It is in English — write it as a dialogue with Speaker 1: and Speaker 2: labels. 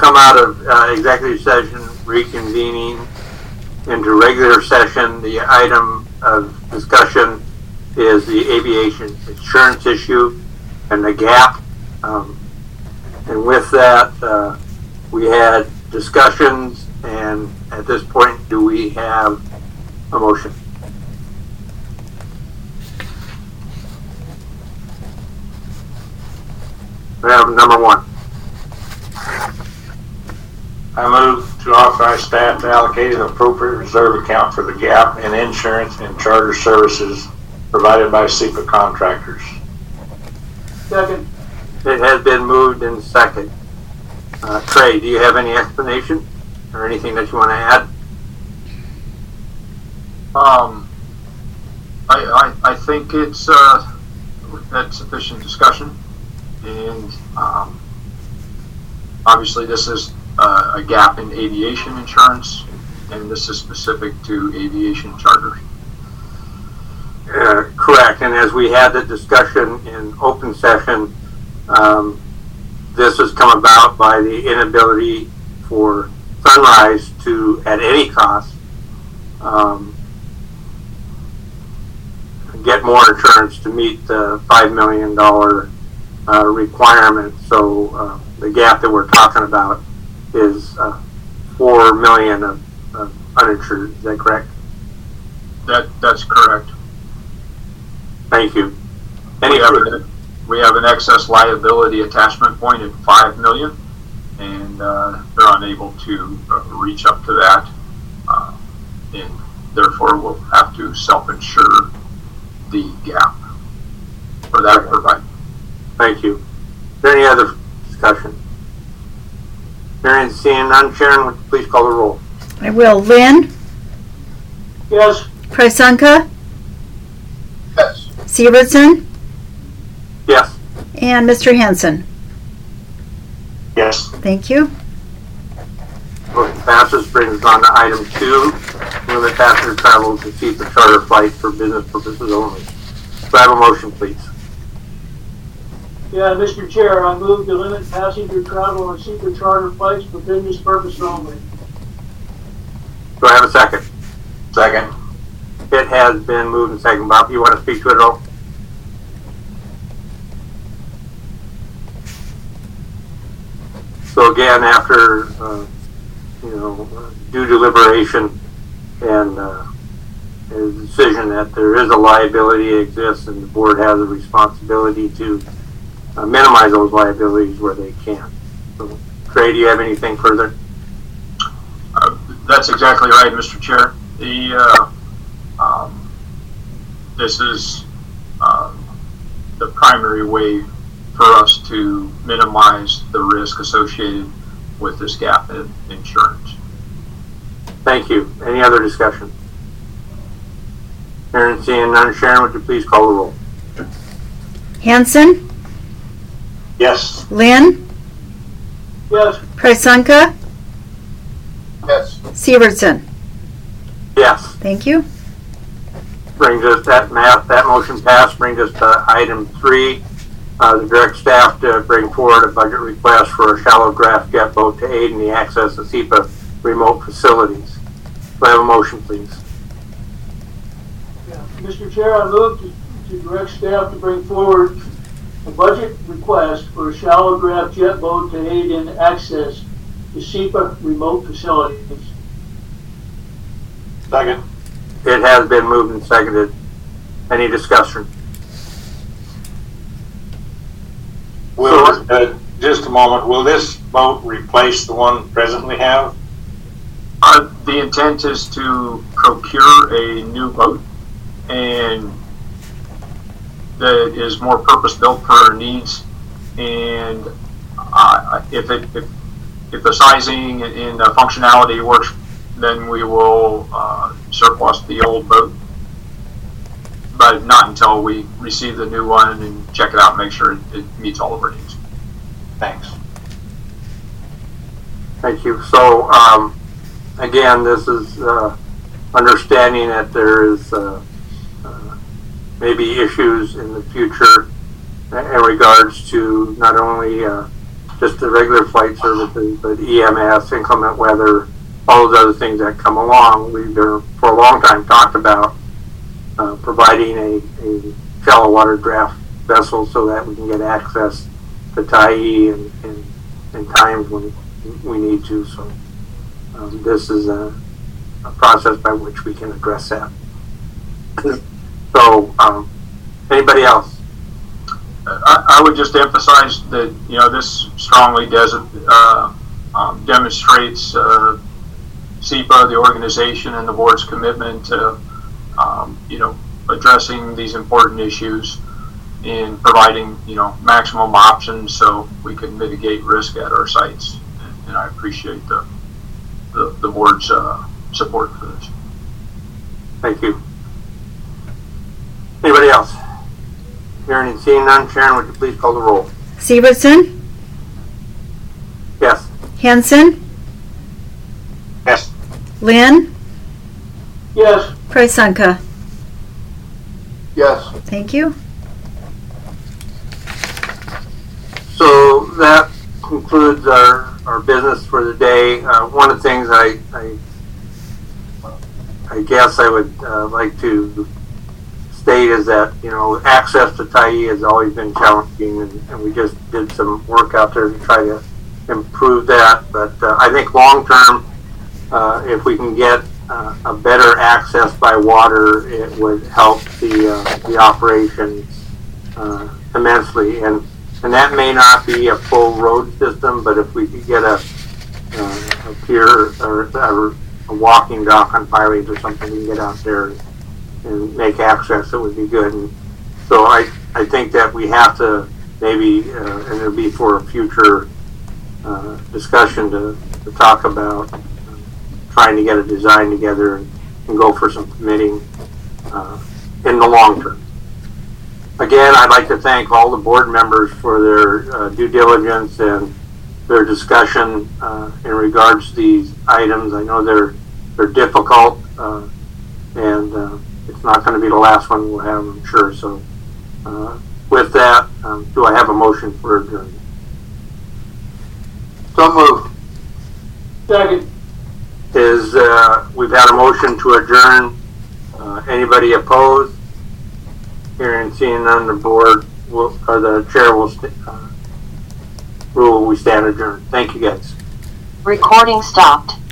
Speaker 1: come out of executive session, reconvening into regular session. The item of discussion is the aviation insurance issue and the gap. And with that, we had discussions, and at this point, do we have a motion? We have number one.
Speaker 2: I move to authorize staff to allocate an appropriate reserve account for the gap in insurance and charter services provided by SEPA contractors.
Speaker 3: Second.
Speaker 1: It has been moved and second. Trey, do you have any explanation or anything that you want to add?
Speaker 3: I think it's had sufficient discussion, and obviously this is a gap in aviation insurance, and this is specific to aviation charters.
Speaker 1: Correct, and as we had the discussion in open session, this has come about by the inability for Sunrise to, at any cost, get more insurance to meet the $5 million requirement. So the gap that we're talking about is $4 million of uninsured. Is that correct?
Speaker 3: That's correct.
Speaker 1: Thank you.
Speaker 3: We have an excess liability attachment point at $5 million, and they're unable to reach up to that, and therefore we'll have to self-insure the gap for that provide.
Speaker 1: Thank you. Is there any other discussion? Hearing and seeing none, Sharon, would you please call the roll?
Speaker 4: I will. Lynn?
Speaker 3: Yes.
Speaker 4: Krysanka?
Speaker 3: Yes.
Speaker 4: Severson?
Speaker 1: Yes.
Speaker 4: And Mr. Hansen?
Speaker 2: Yes.
Speaker 4: Thank you.
Speaker 1: Motion passes. Brings us on to item 2. Limit passenger travel to SEPA charter flights for business purposes only. Do I have a motion, please?
Speaker 5: Yeah, Mr. Chair, I move to limit passenger travel on SEPA charter flights for business purpose only.
Speaker 1: Do I have a second?
Speaker 2: Second.
Speaker 1: It has been moved and seconded. Bob, you want to speak to it at all? So again, after due deliberation and a decision that there is a liability exists, and the board has a responsibility to minimize those liabilities where they can. So, Trey, do you have anything further?
Speaker 3: That's exactly right, Mr. Chair. This is the primary way for us to minimize the risk associated with this gap in insurance.
Speaker 1: Thank you. Any other discussion? Hearing and seeing none, Sharon, would you please call the roll?
Speaker 4: Hansen?
Speaker 2: Yes.
Speaker 4: Lynn?
Speaker 5: Yes.
Speaker 4: Krysanka?
Speaker 3: Yes.
Speaker 4: Severson?
Speaker 1: Yes.
Speaker 4: Thank you.
Speaker 1: Brings us that motion passed. Brings us to item 3. The direct staff to bring forward a budget request for a shallow draft jet boat to aid in the access of SEPA remote facilities. Do I have a motion, please?
Speaker 5: Yeah. Mr. Chair, I move to direct staff to bring forward a budget request for a shallow draft jet boat to aid in access to SEPA remote facilities.
Speaker 2: Second.
Speaker 1: It has been moved and seconded. Any discussion?
Speaker 2: Will, just a moment, will this boat replace the one we presently have?
Speaker 3: The intent is to procure a new boat, and that is more purpose-built for our needs. And if the sizing and the functionality works, then we will surplus the old boat. But not until we receive the new one and check it out and make sure it meets all of our needs.
Speaker 2: Thanks.
Speaker 1: Thank you. So, again, this is understanding that there is maybe issues in the future in regards to not only just the regular flight services, but EMS, inclement weather, all those other things that come along. We've been, for a long time, talked about providing a shallow water draft vessel so that we can get access to Tyee in times when we need to. So this is a process by which we can address that. So anybody else?
Speaker 3: I would just emphasize that, this strongly demonstrates SEPA, the organization, and the board's commitment to, addressing these important issues and providing, maximum options so we can mitigate risk at our sites. And I appreciate the board's support for this.
Speaker 1: Thank you. Anybody else? Hearing and seeing none, Sharon, would you please call the roll?
Speaker 4: Severson,
Speaker 1: Yes.
Speaker 4: Hanson,
Speaker 2: Yes.
Speaker 4: Lynn,
Speaker 5: Yes.
Speaker 4: Presinka.
Speaker 1: Yes.
Speaker 4: Thank you.
Speaker 1: So that concludes our business for the day. One of the things I guess I would like to state is that, access to Tyee has always been challenging, and we just did some work out there to try to improve that. But I think long term, if we can get a better access by water, it would help the operations immensely. And that may not be a full road system, but if we could get a pier or a walking dock on Pilings or something, we can get out there and make access, it would be good. And so I think that we have to maybe, and it'll be for a future discussion to talk about trying to get a design together and go for some permitting in the long term. Again, I'd like to thank all the board members for their due diligence and their discussion in regards to these items. I know they're difficult, and it's not going to be the last one we'll have, I'm sure. So with that, do I have a motion for adjournment? So moved.
Speaker 5: Second.
Speaker 1: We've had a motion to adjourn. Anybody opposed? Hearing and seeing none, the board will, or the chair will rule we stand adjourned. Thank you, guys.
Speaker 6: Recording stopped.